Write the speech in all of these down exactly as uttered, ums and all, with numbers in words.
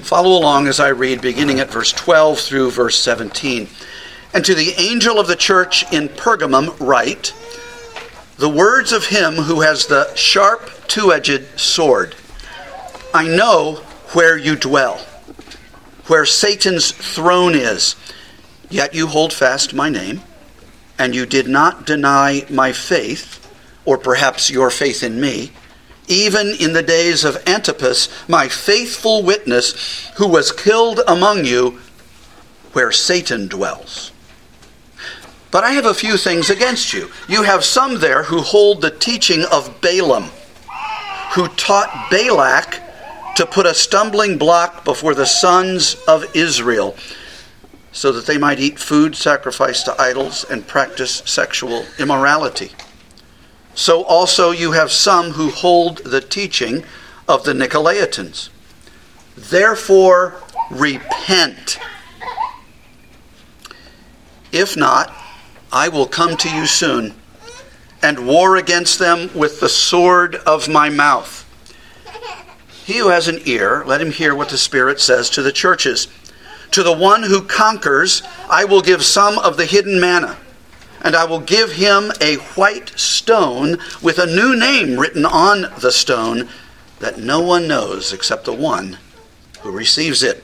Follow along as I read, beginning at verse twelve through verse seventeen. And to the angel of the church in Pergamum write, the words of him who has the sharp two-edged sword. I know where you dwell, where Satan's throne is, yet you hold fast my name, and you did not deny my faith, or perhaps your faith in me, even in the days of Antipas, my faithful witness, who was killed among you, where Satan dwells. But I have a few things against you. You have some there who hold the teaching of Balaam, who taught Balak to put a stumbling block before the sons of Israel, so that they might eat food sacrificed to idols and practice sexual immorality. So also you have some who hold the teaching of the Nicolaitans. Therefore, repent. If not, I will come to you soon and war against them with the sword of my mouth. He who has an ear, let him hear what the Spirit says to the churches. To the one who conquers, I will give some of the hidden manna, and I will give him a white stone with a new name written on the stone that no one knows except the one who receives it.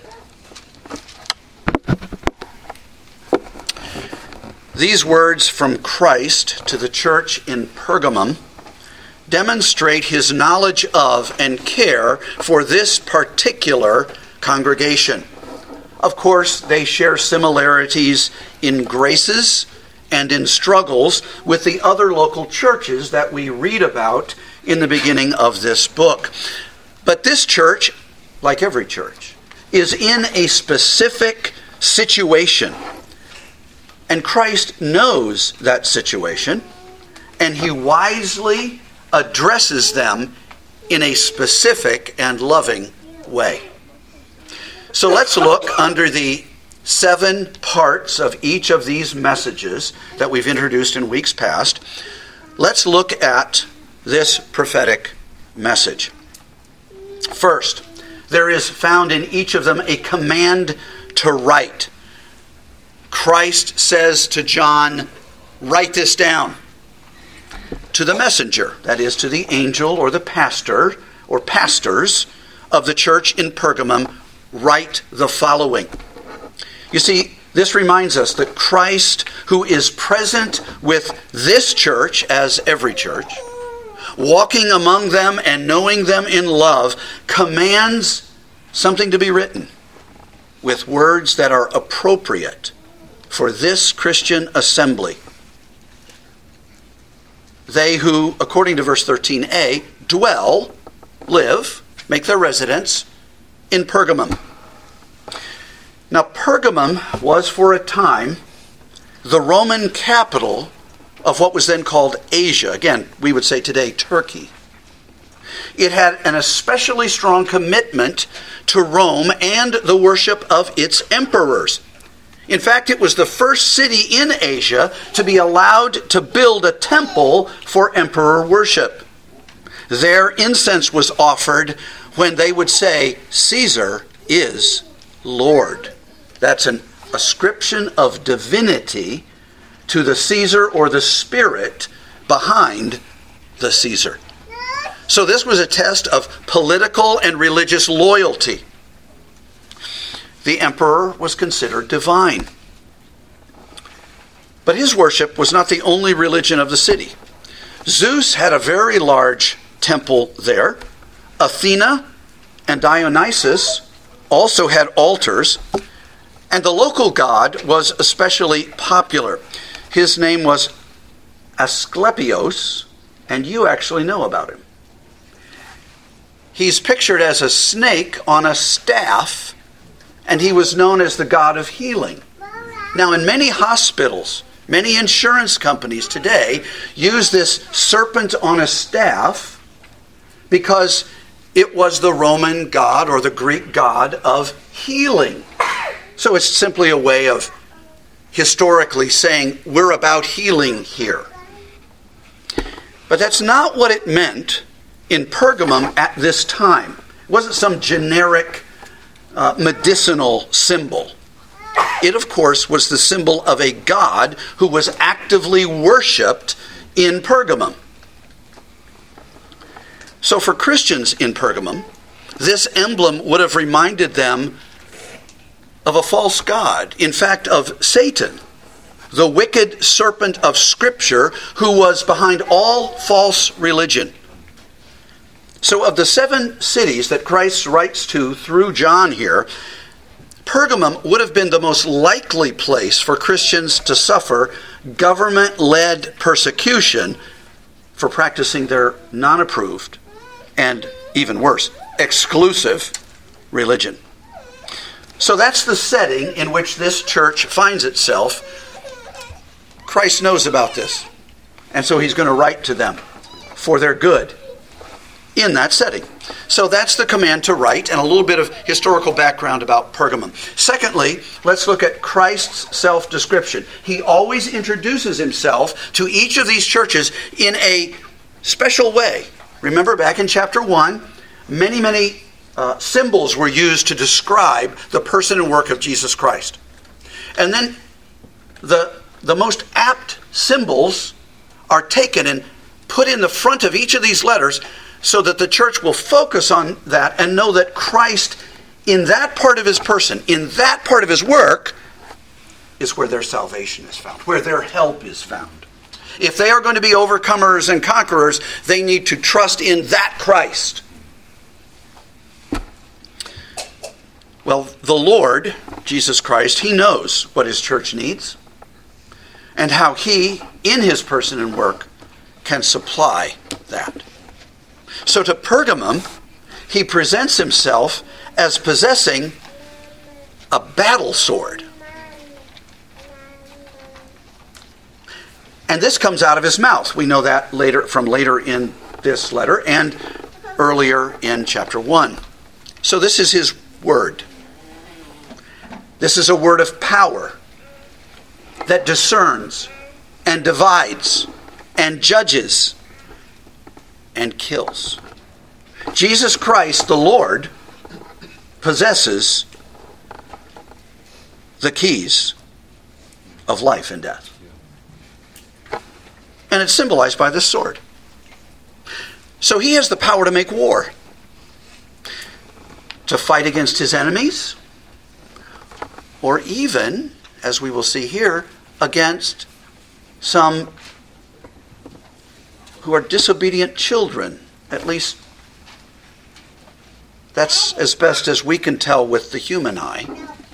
These words from Christ to the church in Pergamum demonstrate his knowledge of and care for this particular congregation. Of course, they share similarities in graces and in struggles with the other local churches that we read about in the beginning of this book. But this church, like every church, is in a specific situation. And Christ knows that situation, and he wisely addresses them in a specific and loving way. So let's look under the seven parts of each of these messages that we've introduced in weeks past. Let's look at this prophetic message. First, there is found in each of them a command to write. Christ says to John, write this down. To the messenger, that is to the angel or the pastor or pastors of the church in Pergamum, write the following. You see, this reminds us that Christ, who is present with this church, as every church, walking among them and knowing them in love, commands something to be written with words that are appropriate for this Christian assembly. They who, according to verse thirteen a, dwell, live, make their residence in Pergamum. Now, Pergamum was for a time the Roman capital of what was then called Asia. Again, we would say today Turkey. It had an especially strong commitment to Rome and the worship of its emperors. In fact, it was the first city in Asia to be allowed to build a temple for emperor worship. There, incense was offered when they would say, Caesar is Lord. That's an ascription of divinity to the Caesar or the spirit behind the Caesar. So this was a test of political and religious loyalty. The emperor was considered divine. But his worship was not the only religion of the city. Zeus had a very large temple there. Athena and Dionysus also had altars. And the local god was especially popular. His name was Asclepios, and you actually know about him. He's pictured as a snake on a staff, and he was known as the god of healing. Now, in many hospitals, many insurance companies today use this serpent on a staff because it was the Roman god or the Greek god of healing. So it's simply a way of historically saying we're about healing here. But that's not what it meant in Pergamum at this time. It wasn't some generic uh, medicinal symbol. It, of course, was the symbol of a god who was actively worshipped in Pergamum. So for Christians in Pergamum, this emblem would have reminded them of a false god, in fact, of Satan, the wicked serpent of Scripture who was behind all false religion. So of the seven cities that Christ writes to through John here, Pergamum would have been the most likely place for Christians to suffer government-led persecution for practicing their non-approved and, even worse, exclusive religion. So that's the setting in which this church finds itself. Christ knows about this, and so he's going to write to them for their good in that setting. So that's the command to write, and a little bit of historical background about Pergamum. Secondly, let's look at Christ's self-description. He always introduces himself to each of these churches in a special way. Remember back in chapter one, many, many uh, symbols were used to describe the person and work of Jesus Christ. And then the, the most apt symbols are taken and put in the front of each of these letters so that the church will focus on that and know that Christ, in that part of his person, in that part of his work, is where their salvation is found, where their help is found. If they are going to be overcomers and conquerors, they need to trust in that Christ. Well, the Lord, Jesus Christ, he knows what his church needs and how he, in his person and work, can supply that. So to Pergamum, he presents himself as possessing a battle sword. And this comes out of his mouth. We know that later from later in this letter and earlier in chapter one. So this is his word. This is a word of power that discerns and divides and judges and kills. Jesus Christ, the Lord, possesses the keys of life and death. And it's symbolized by this sword. So he has the power to make war, to fight against his enemies, or even, as we will see here, against some who are disobedient children. At least that's as best as we can tell with the human eye.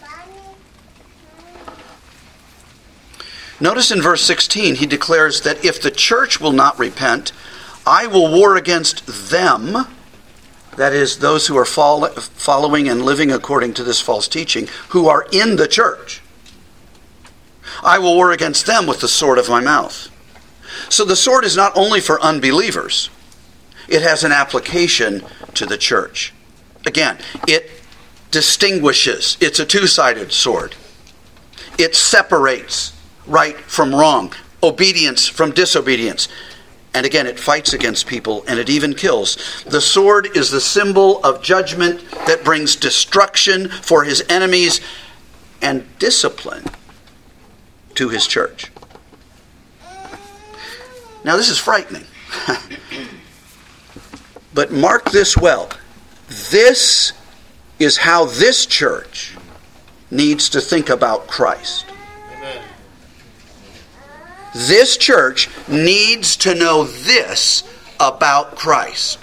Notice in verse sixteen, he declares that if the church will not repent, I will war against them, that is, those who are following and living according to this false teaching, who are in the church. I will war against them with the sword of my mouth. So the sword is not only for unbelievers, it has an application to the church. Again, it distinguishes. It's a two-sided sword. It separates right from wrong, obedience from disobedience. And again, it fights against people, and it even kills. The sword is the symbol of judgment that brings destruction for his enemies and discipline to his church. Now, this is frightening. But mark this well. This is how this church needs to think about Christ. Amen. This church needs to know this about Christ.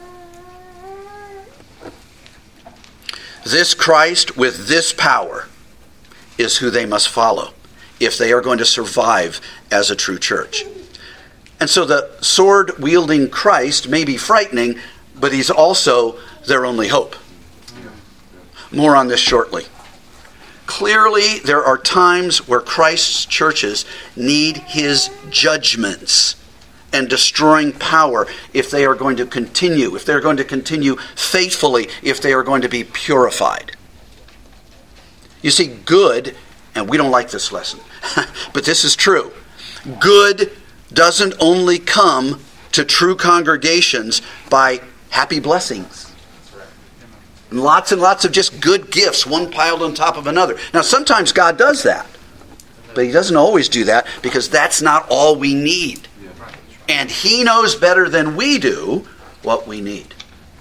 This Christ with this power is who they must follow if they are going to survive as a true church. And so the sword-wielding Christ may be frightening, but he's also their only hope. More on this shortly. Clearly, there are times where Christ's churches need his judgments and destroying power if they are going to continue, if they're going to continue faithfully, if they are going to be purified. You see, good, and we don't like this lesson, but this is true. Good doesn't only come to true congregations by happy blessings. And lots and lots of just good gifts, one piled on top of another. Now, sometimes God does that. But he doesn't always do that because that's not all we need. And he knows better than we do what we need.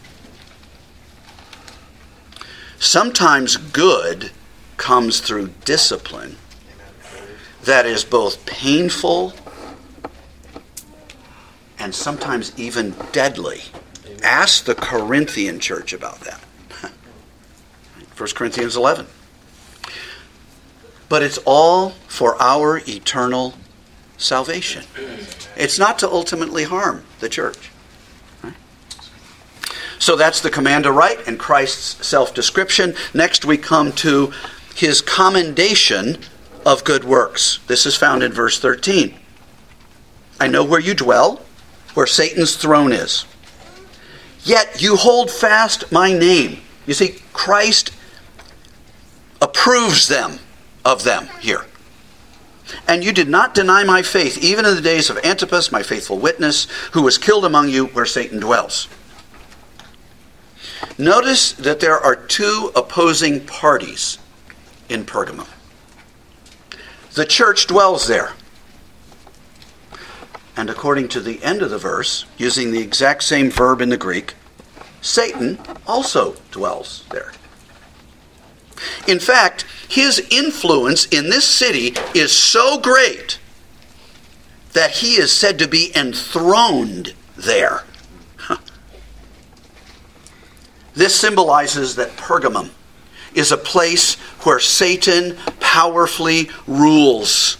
Sometimes good comes through discipline that is both painful and sometimes even deadly. Ask the Corinthian church about that. First Corinthians eleven. But it's all for our eternal salvation. It's not to ultimately harm the church. Right? So that's the command to write and Christ's self-description. Next we come to his commendation of good works. This is found in verse thirteen. I know where you dwell, where Satan's throne is. Yet you hold fast my name. You see, Christ approves them of them here. And you did not deny my faith, even in the days of Antipas, my faithful witness, who was killed among you where Satan dwells. Notice that there are two opposing parties in Pergamum. The church dwells there. And according to the end of the verse, using the exact same verb in the Greek, Satan also dwells there. In fact, his influence in this city is so great that he is said to be enthroned there. This symbolizes that Pergamum is a place where Satan powerfully rules.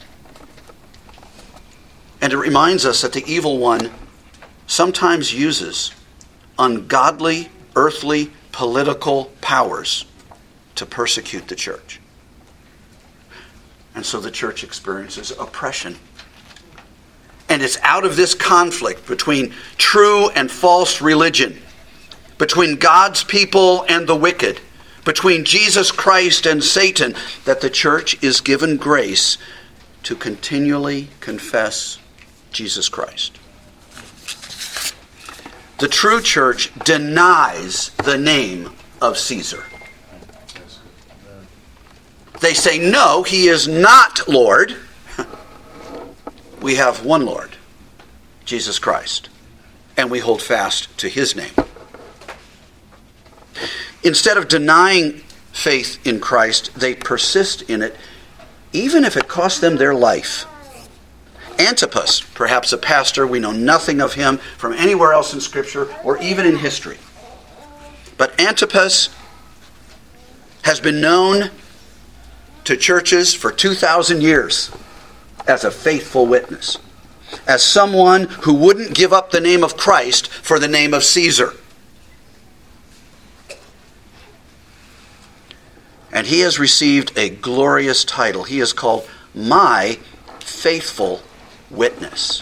And it reminds us that the evil one sometimes uses ungodly, earthly, political powers to persecute the church. And so the church experiences oppression. And it's out of this conflict between true and false religion, between God's people and the wicked, between Jesus Christ and Satan, that the church is given grace to continually confess Jesus Christ. The true church denies the name of Caesar. They say, no, he is not Lord. We have one Lord, Jesus Christ, and we hold fast to his name. Instead of denying faith in Christ, they persist in it, even if it costs them their life. Antipas, perhaps a pastor, we know nothing of him from anywhere else in Scripture or even in history. But Antipas has been known to churches for two thousand years as a faithful witness, as someone who wouldn't give up the name of Christ for the name of Caesar. And he has received a glorious title. He is called my faithful witness.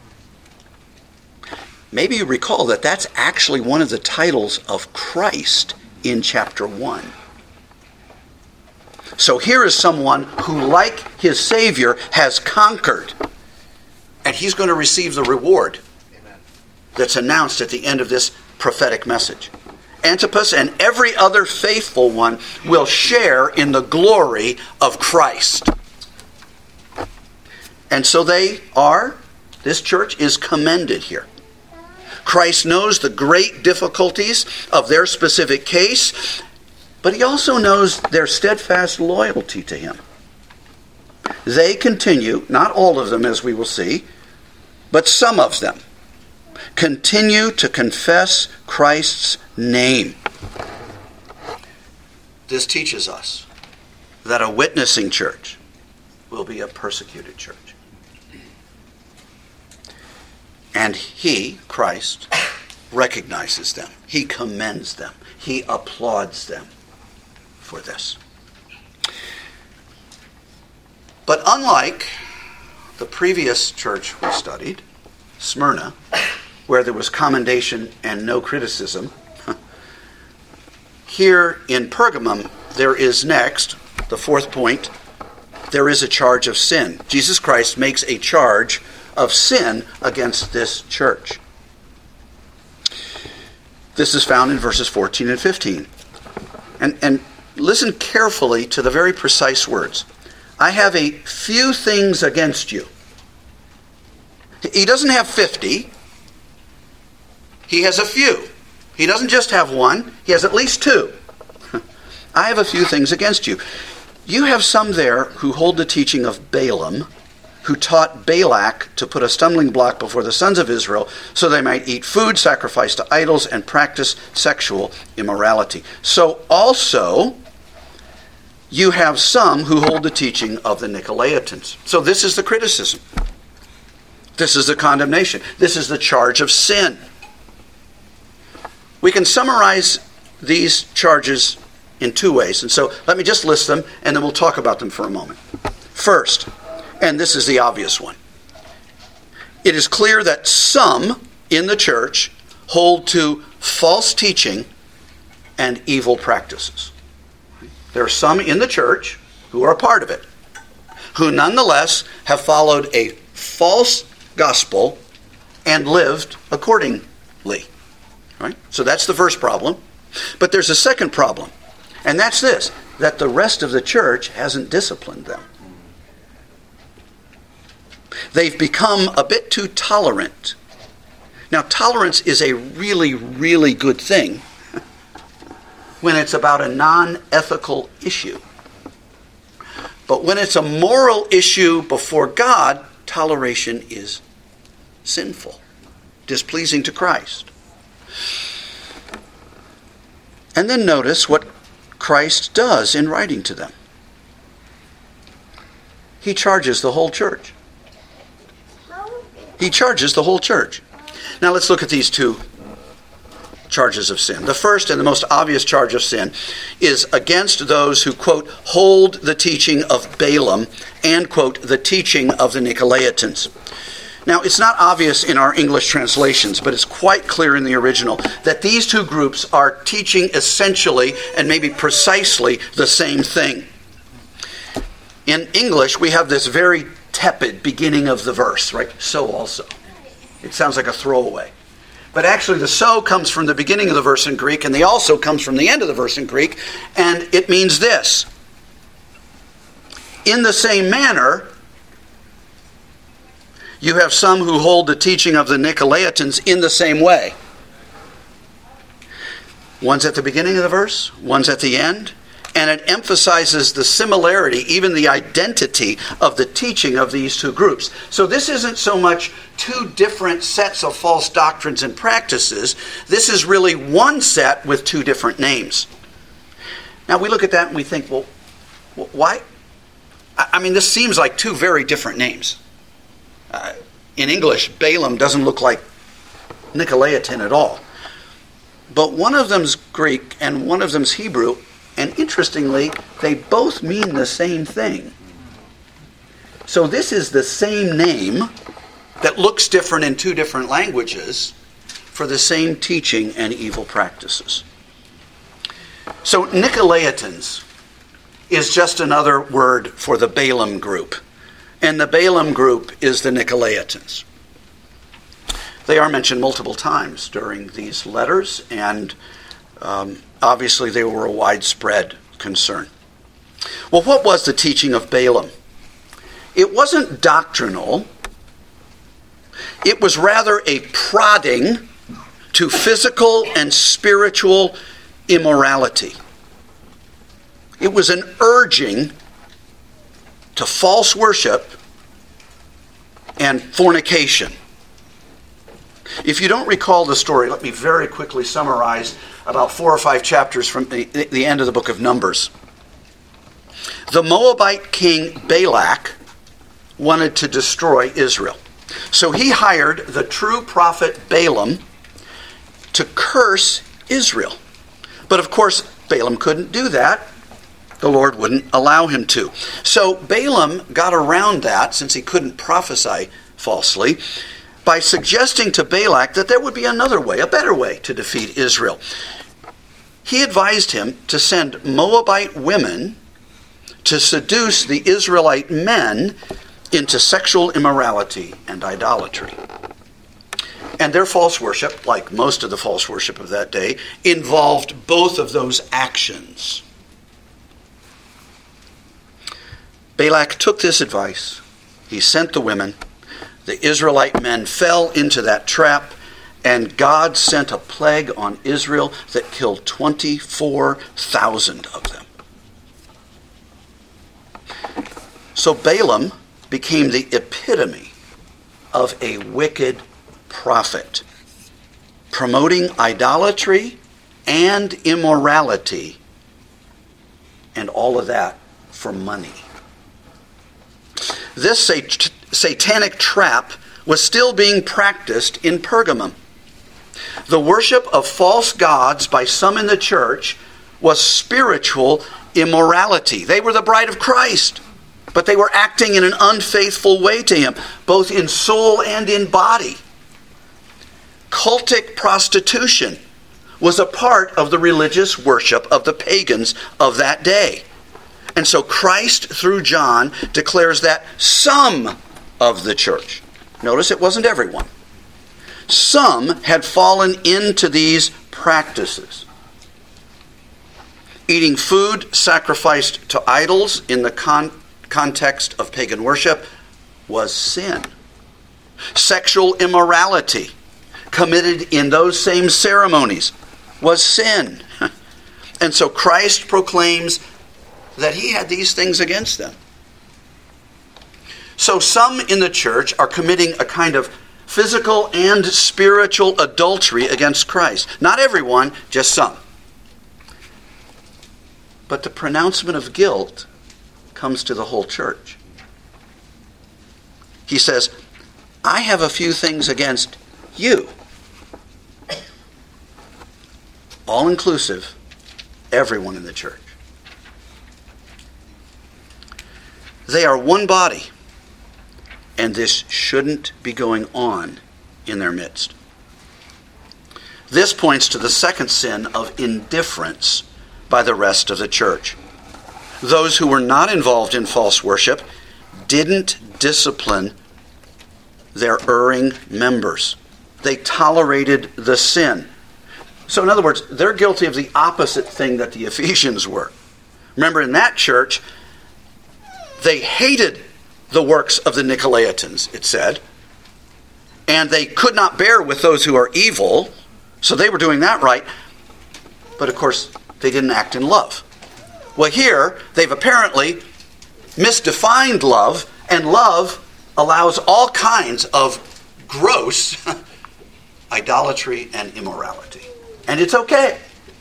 Maybe you recall that that's actually one of the titles of Christ in chapter one. So here is someone who, like his Savior, has conquered. And he's going to receive the reward that's announced at the end of this prophetic message. Antipas and every other faithful one will share in the glory of Christ. And so they are, this church is commended here. Christ knows the great difficulties of their specific case, but he also knows their steadfast loyalty to him. They continue, not all of them as we will see, but some of them continue to confess Christ's name. This teaches us that a witnessing church will be a persecuted church. And he, Christ, recognizes them. He commends them. He applauds them for this. But unlike the previous church we studied, Smyrna, where there was commendation and no criticism, here in Pergamum, there is next, the fourth point, there is a charge of sin. Jesus Christ makes a charge of sin against this church. This is found in verses fourteen and fifteen. And, and listen carefully to the very precise words. I have a few things against you. He doesn't have fifty. He has a few. He doesn't just have one. He has at least two. I have a few things against you. You have some there who hold the teaching of Balaam, who taught Balak to put a stumbling block before the sons of Israel so they might eat food sacrificed to idols and practice sexual immorality. So also, you have some who hold the teaching of the Nicolaitans. So this is the criticism. This is the condemnation. This is the charge of sin. We can summarize these charges in two ways. And so let me just list them, and then we'll talk about them for a moment. First, and this is the obvious one, it is clear that some in the church hold to false teaching and evil practices. There are some in the church who are a part of it, who nonetheless have followed a false gospel and lived accordingly. Right? So that's the first problem. But there's a second problem, and that's this, that the rest of the church hasn't disciplined them. They've become a bit too tolerant. Now, tolerance is a really, really good thing when it's about a non-ethical issue. But when it's a moral issue before God, toleration is sinful, displeasing to Christ. And then notice what Christ does in writing to them. He charges the whole church. He charges the whole church. Now let's look at these two charges of sin. The first and the most obvious charge of sin is against those who, quote, hold the teaching of Balaam and, quote, the teaching of the Nicolaitans. Now, it's not obvious in our English translations, but it's quite clear in the original that these two groups are teaching essentially and maybe precisely the same thing. In English, we have this very tepid beginning of the verse, right? So also. It sounds like a throwaway. But actually, the so comes from the beginning of the verse in Greek, and the also comes from the end of the verse in Greek, and it means this. In the same manner, you have some who hold the teaching of the Nicolaitans in the same way. One's at the beginning of the verse, one's at the end, and it emphasizes the similarity, even the identity of the teaching of these two groups. So this isn't so much two different sets of false doctrines and practices. This is really one set with two different names. Now we look at that and we think, well, why? I mean, this seems like two very different names. Uh, in English, Balaam doesn't look like Nicolaitan at all. But one of them's Greek and one of them's Hebrew, and interestingly, they both mean the same thing. So this is the same name that looks different in two different languages for the same teaching and evil practices. So Nicolaitans is just another word for the Balaam group. And the Balaam group is the Nicolaitans. They are mentioned multiple times during these letters, and um, obviously they were a widespread concern. Well, what was the teaching of Balaam? It wasn't doctrinal. It was rather a prodding to physical and spiritual immorality. It was an urging to false worship and fornication. If you don't recall the story, let me very quickly summarize about four or five chapters from the, the end of the book of Numbers. The Moabite king Balak wanted to destroy Israel. So he hired the true prophet Balaam to curse Israel. But of course, Balaam couldn't do that. The Lord wouldn't allow him to. So Balaam got around that, since he couldn't prophesy falsely, by suggesting to Balak that there would be another way, a better way to defeat Israel. He advised him to send Moabite women to seduce the Israelite men into sexual immorality and idolatry. And their false worship, like most of the false worship of that day, involved both of those actions. Balak took this advice. He sent the women. The Israelite men fell into that trap, and God sent a plague on Israel that killed twenty-four thousand of them. So Balaam became the epitome of a wicked prophet, promoting idolatry and immorality, and all of that for money. This sat- satanic trap was still being practiced in Pergamum. The worship of false gods by some in the church was spiritual immorality. They were the bride of Christ, but they were acting in an unfaithful way to him, both in soul and in body. Cultic prostitution was a part of the religious worship of the pagans of that day. And so Christ, through John, declares that some of the church, notice it wasn't everyone, some had fallen into these practices. Eating food sacrificed to idols in the con- context of pagan worship was sin. Sexual immorality committed in those same ceremonies was sin. And so Christ proclaims that he had these things against them. So some in the church are committing a kind of physical and spiritual adultery against Christ. Not everyone, just some. But the pronouncement of guilt comes to the whole church. He says, I have a few things against you. All inclusive, everyone in the church. They are one body, and this shouldn't be going on in their midst. This points to the second sin of indifference by the rest of the church. Those who were not involved in false worship didn't discipline their erring members. They tolerated the sin. So in other words, they're guilty of the opposite thing that the Ephesians were. Remember, in that church, they hated the works of the Nicolaitans, it said, and they could not bear with those who are evil, so they were doing that right. But of course, they didn't act in love. Well, here, they've apparently misdefined love, and love allows all kinds of gross idolatry and immorality. And it's okay.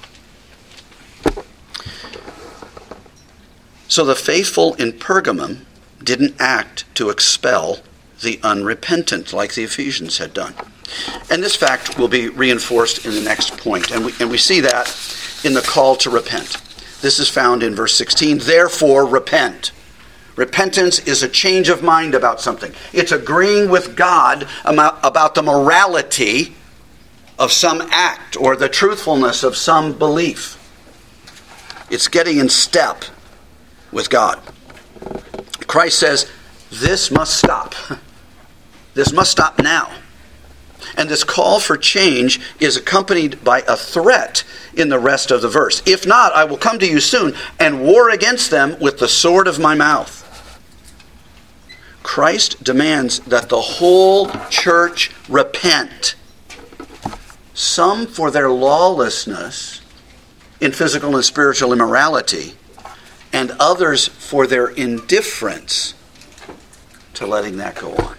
So the faithful in Pergamum didn't act to expel the unrepentant like the Ephesians had done. And this fact will be reinforced in the next point. And we, and we see that in the call to repent. This is found in verse sixteen. Therefore, repent. Repentance is a change of mind about something. It's agreeing with God about the morality of some act or the truthfulness of some belief. It's getting in step with God. Christ says, this must stop. This must stop now. And this call for change is accompanied by a threat in the rest of the verse. If not, I will come to you soon and war against them with the sword of my mouth. Christ demands that the whole church repent. Some for their lawlessness in physical and spiritual immorality, and others for their indifference to letting that go on.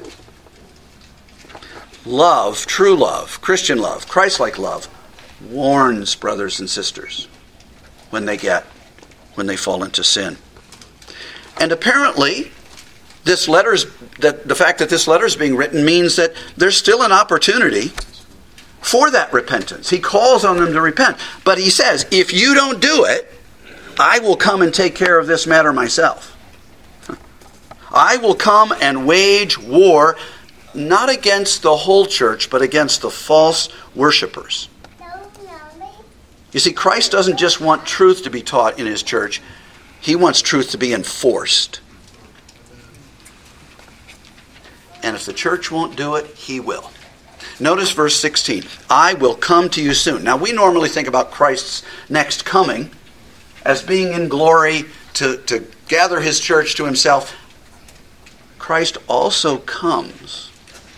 Love, true love, Christian love, Christ-like love, warns brothers and sisters when they get, when they fall into sin. And apparently, this letter's, that the fact that this letter is being written means that there's still an opportunity for that repentance. He calls on them to repent. But he says, if you don't do it, I will come and take care of this matter myself. I will come and wage war, not against the whole church, but against the false worshipers. You see, Christ doesn't just want truth to be taught in his church. He wants truth to be enforced. And if the church won't do it, he will. Notice verse sixteen. I will come to you soon. Now, we normally think about Christ's next coming as being in glory to, to gather his church to himself. Christ also comes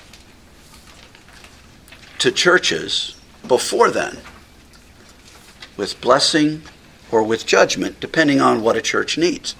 to churches before then with blessing or with judgment, depending on what a church needs.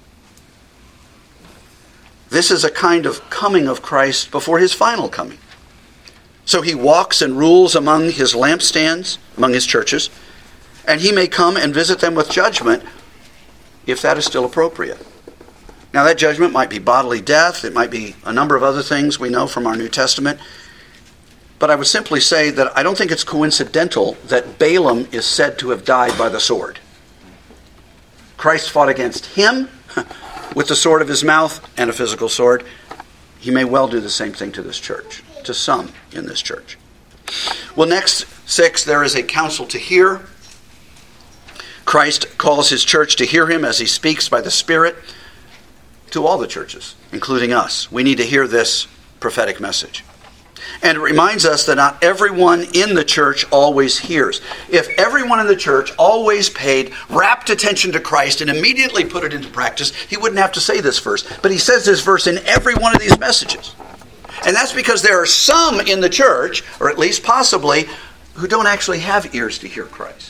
This is a kind of coming of Christ before his final coming. So he walks and rules among his lampstands, among his churches, and he may come and visit them with judgment if that is still appropriate. Now, that judgment might be bodily death. It might be a number of other things we know from our New Testament. But I would simply say that I don't think it's coincidental that Balaam is said to have died by the sword. Christ fought against him with the sword of his mouth and a physical sword. He may well do the same thing to this church, to some in this church. Well, next, six, there is a counsel to hear. Christ calls his church to hear him as he speaks by the Spirit to all the churches, including us. We need to hear this prophetic message. And it reminds us that not everyone in the church always hears. If everyone in the church always paid rapt attention to Christ and immediately put it into practice, he wouldn't have to say this verse. But he says this verse in every one of these messages. And that's because there are some in the church, or at least possibly, who don't actually have ears to hear Christ.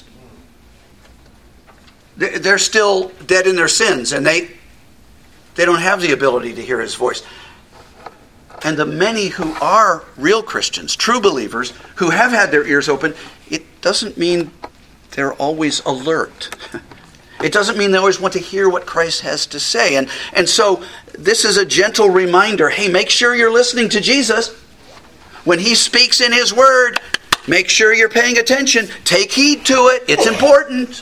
They're still dead in their sins, and they, they don't have the ability to hear his voice. And the many who are real Christians, true believers, who have had their ears open, it doesn't mean they're always alert. It doesn't mean they always want to hear what Christ has to say. And, and so this is a gentle reminder. Hey, make sure you're listening to Jesus. When he speaks in his word, make sure you're paying attention. Take heed to it. It's important.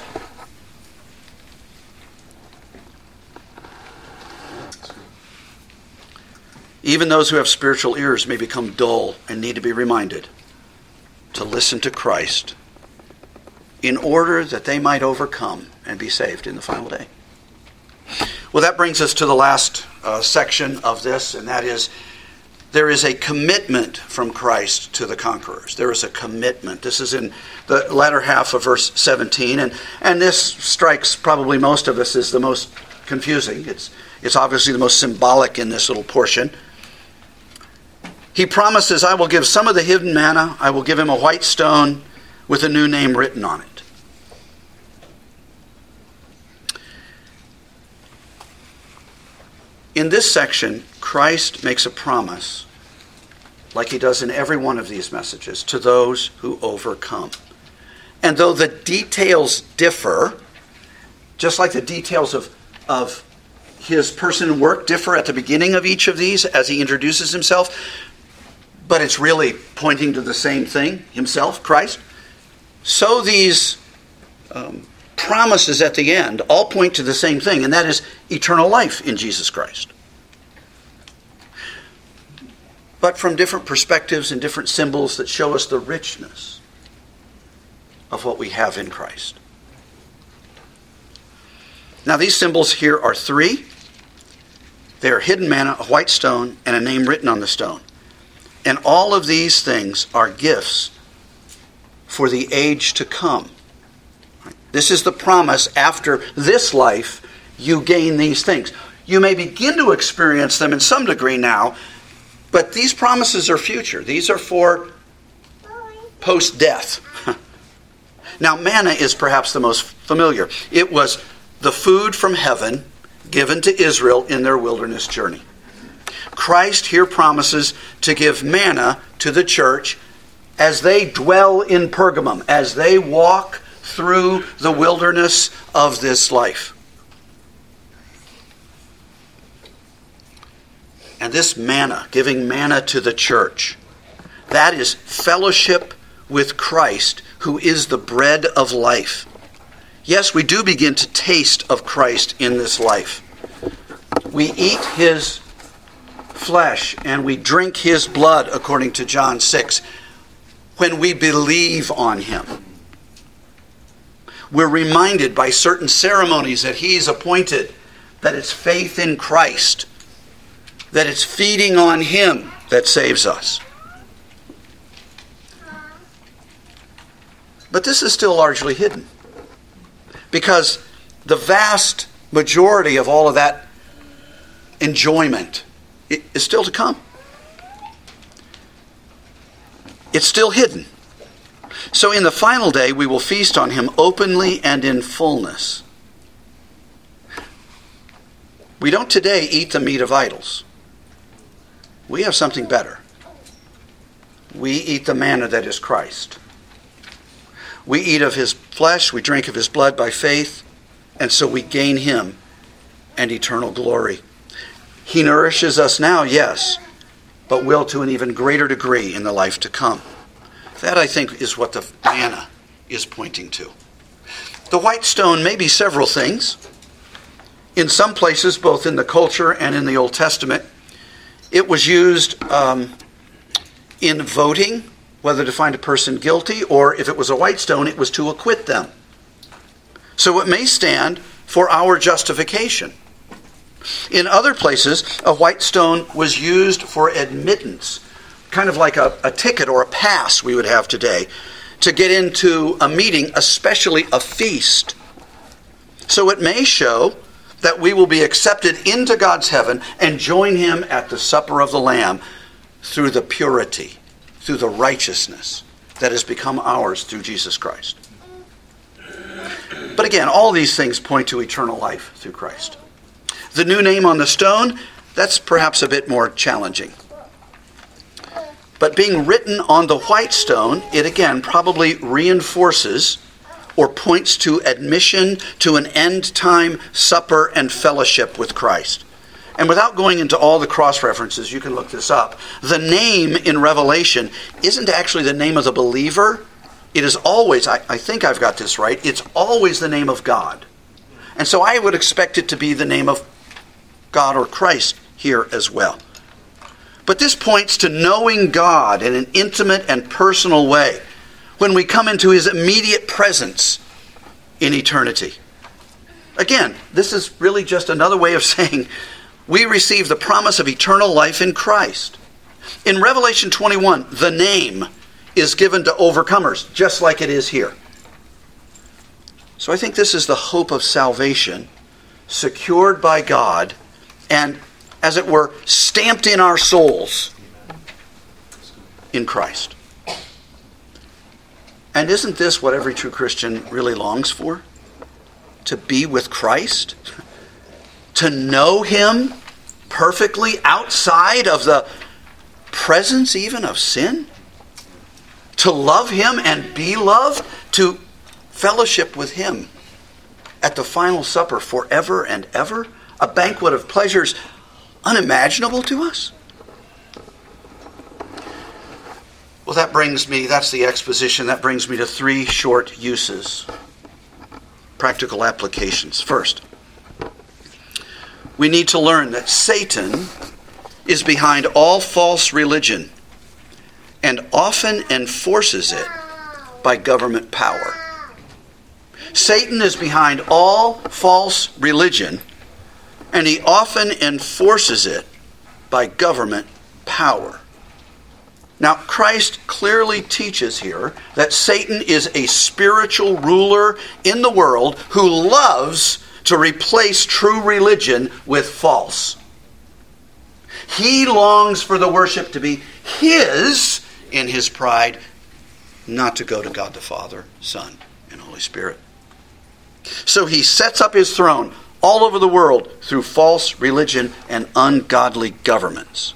Even those who have spiritual ears may become dull and need to be reminded to listen to Christ in order that they might overcome and be saved in the final day. Well, that brings us to the last uh, section of this, and that is there is a commitment from Christ to the conquerors. There is a commitment. This is in the latter half of verse seventeen, and, and this strikes probably most of us as the most confusing. It's, it's obviously the most symbolic in this little portion. He promises, I will give some of the hidden manna. I will give him a white stone with a new name written on it. In this section, Christ makes a promise, like he does in every one of these messages, to those who overcome. And though the details differ, just like the details of, of his person and work differ at the beginning of each of these as he introduces himself, but it's really pointing to the same thing, himself, Christ. So these um, promises at the end all point to the same thing, and that is eternal life in Jesus Christ. But from different perspectives and different symbols that show us the richness of what we have in Christ. Now these symbols here are three. They are hidden manna, a white stone, and a name written on the stone. And all of these things are gifts for the age to come. This is the promise. After this life, you gain these things. You may begin to experience them in some degree now, but these promises are future. These are for post-death. Now, manna is perhaps the most familiar. It was the food from heaven given to Israel in their wilderness journey. Christ here promises to give manna to the church as they dwell in Pergamum, as they walk through the wilderness of this life. And this manna, giving manna to the church, that is fellowship with Christ, who is the bread of life. Yes, we do begin to taste of Christ in this life. We eat his flesh and we drink his blood, according to John six, when we believe on him. We're reminded by certain ceremonies that he's appointed that it's faith in Christ, that it's feeding on him that saves us. But this is still largely hidden, because the vast majority of all of that enjoyment is still to come. It's still hidden. So in the final day, we will feast on him openly and in fullness. We don't today eat the meat of idols. We have something better. We eat the manna that is Christ. We eat of his flesh, we drink of his blood by faith, and so we gain him and eternal glory. He nourishes us now, yes, but will to an even greater degree in the life to come. That, I think, is what the manna is pointing to. The white stone may be several things. In some places, both in the culture and in the Old Testament, it was used um, in voting, whether to find a person guilty, or if it was a white stone, it was to acquit them. So it may stand for our justification. In other places, a white stone was used for admittance, kind of like a, a ticket or a pass we would have today, to get into a meeting, especially a feast. So it may show that we will be accepted into God's heaven and join him at the supper of the Lamb through the purity, through the righteousness that has become ours through Jesus Christ. But again, all these things point to eternal life through Christ. The new name on the stone, that's perhaps a bit more challenging. But being written on the white stone, it again probably reinforces or points to admission to an end-time supper and fellowship with Christ. And without going into all the cross-references, you can look this up. The name in Revelation isn't actually the name of the believer. It is always, I, I think I've got this right, it's always the name of God. And so I would expect it to be the name of God or Christ here as well. But this points to knowing God in an intimate and personal way when we come into his immediate presence in eternity. Again, this is really just another way of saying we receive the promise of eternal life in Christ. In Revelation twenty-one, the name is given to overcomers, just like it is here. So I think this is the hope of salvation, secured by God, and, as it were, stamped in our souls in Christ. And isn't this what every true Christian really longs for? To be with Christ? To know him perfectly outside of the presence even of sin? To love him and be loved? To fellowship with him at the final supper forever and ever? A banquet of pleasures unimaginable to us? Well, that brings me, that's the exposition, that brings me to three short uses, practical applications. First, we need to learn that Satan is behind all false religion and often enforces it by government power. Satan is behind all false religion, and he often enforces it by government power. Now, Christ clearly teaches here that Satan is a spiritual ruler in the world who loves to replace true religion with false. He longs for the worship to be his in his pride, not to go to God the Father, Son, and Holy Spirit. So he sets up his throne all over the world through false religion and ungodly governments.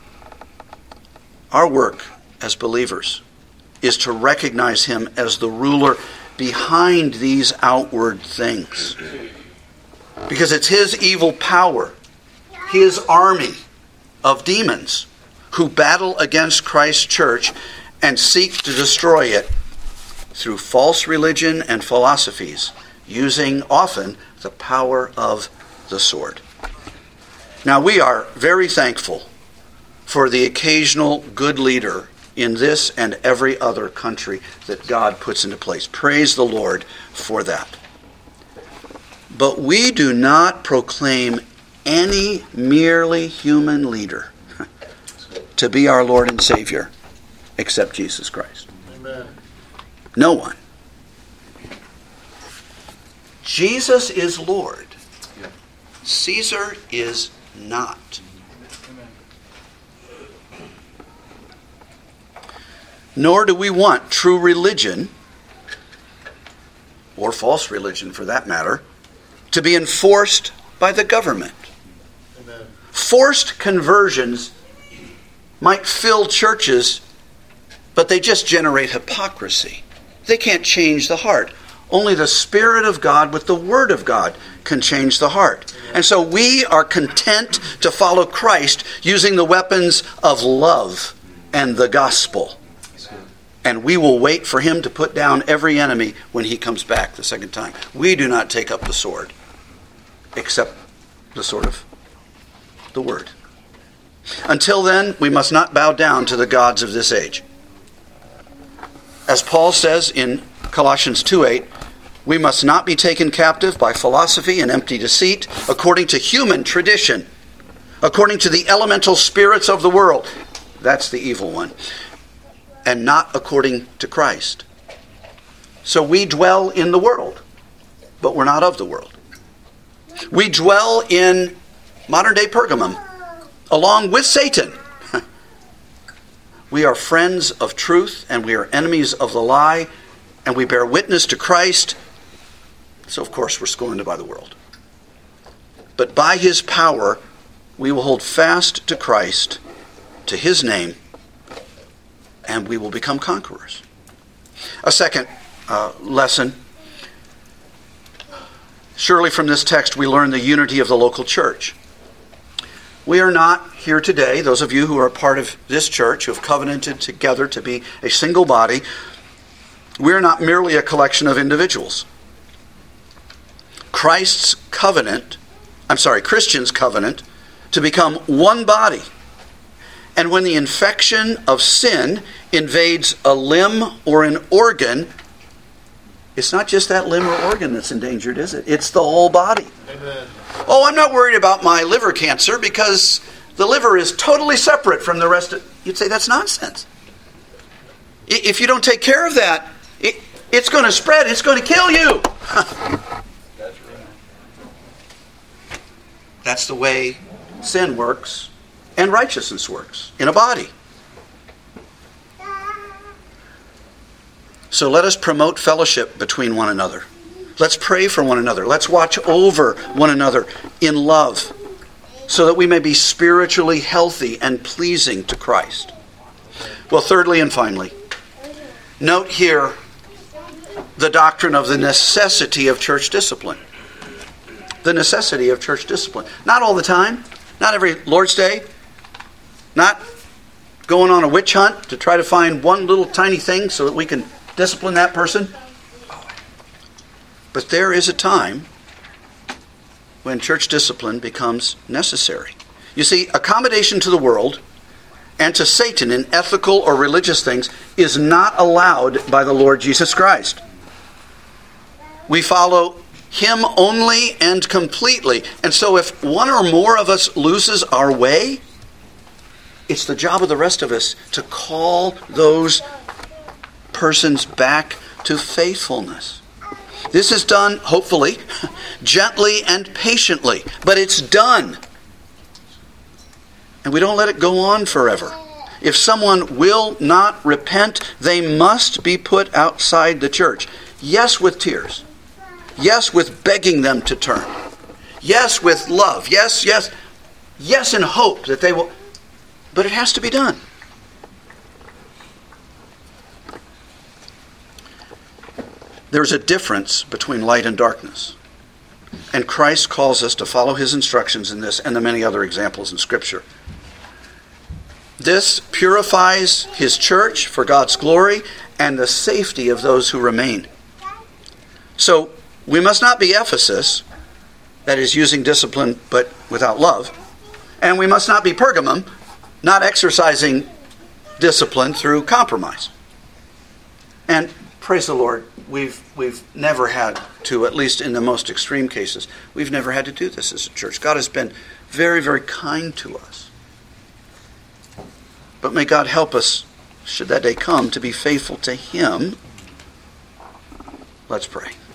Our work as believers is to recognize him as the ruler behind these outward things. Because it's his evil power, his army of demons who battle against Christ's church and seek to destroy it through false religion and philosophies, using often the power of the sword. Now, we are very thankful for the occasional good leader in this and every other country that God puts into place. Praise the Lord for that. But we do not proclaim any merely human leader to be our Lord and Savior except Jesus Christ. Amen. No one. Jesus is Lord. Caesar is not. Nor do we want true religion, or false religion for that matter, to be enforced by the government. Amen. Forced conversions might fill churches, but they just generate hypocrisy. They can't change the heart. Only the Spirit of God with the Word of God can change the heart. And so we are content to follow Christ using the weapons of love and the gospel. And we will wait for him to put down every enemy when he comes back the second time. We do not take up the sword, except the sword of the Word. Until then, we must not bow down to the gods of this age. As Paul says in Colossians two eight, we must not be taken captive by philosophy and empty deceit, according to human tradition, according to the elemental spirits of the world. That's the evil one. And not according to Christ. So we dwell in the world, but we're not of the world. We dwell in modern-day Pergamum, along with Satan. We are friends of truth, and we are enemies of the lie, and we bear witness to Christ. So, of course, we're scorned by the world. But by his power, we will hold fast to Christ, to his name, and we will become conquerors. A second uh, lesson. Surely from this text we learn the unity of the local church. We are not here today, those of you who are a part of this church, who have covenanted together to be a single body, we are not merely a collection of individuals. Christ's covenant, I'm sorry, Christians' covenant, to become one body. And when the infection of sin invades a limb or an organ, it's not just that limb or organ that's endangered, is it? It's the whole body. Amen. Oh, I'm not worried about my liver cancer because the liver is totally separate from the rest of... You'd say that's nonsense. If you don't take care of that, it, it's going to spread. It's going to kill you. That's right. That's the way sin works. And righteousness works in a body. So let us promote fellowship between one another. Let's pray for one another. Let's watch over one another in love so that we may be spiritually healthy and pleasing to Christ. Well, thirdly and finally, note here the doctrine of the necessity of church discipline. The necessity of church discipline. Not all the time. Not every Lord's Day. Not going on a witch hunt to try to find one little tiny thing so that we can discipline that person. But there is a time when church discipline becomes necessary. You see, accommodation to the world and to Satan in ethical or religious things is not allowed by the Lord Jesus Christ. We follow him only and completely. And so if one or more of us loses our way, it's the job of the rest of us to call those persons back to faithfulness. This is done, hopefully, gently and patiently, but it's done. And we don't let it go on forever. If someone will not repent, they must be put outside the church. Yes, with tears. Yes, with begging them to turn. Yes, with love. Yes, yes. Yes, in hope that they will... But it has to be done. There's a difference between light and darkness. And Christ calls us to follow his instructions in this and the many other examples in Scripture. This purifies his church for God's glory and the safety of those who remain. So we must not be Ephesus, that is using discipline but without love. And we must not be Pergamum, not exercising discipline through compromise. And praise the Lord, we've we've never had to, at least in the most extreme cases, we've never had to do this as a church. God has been very, very kind to us. But may God help us, should that day come, to be faithful to him. Let's pray.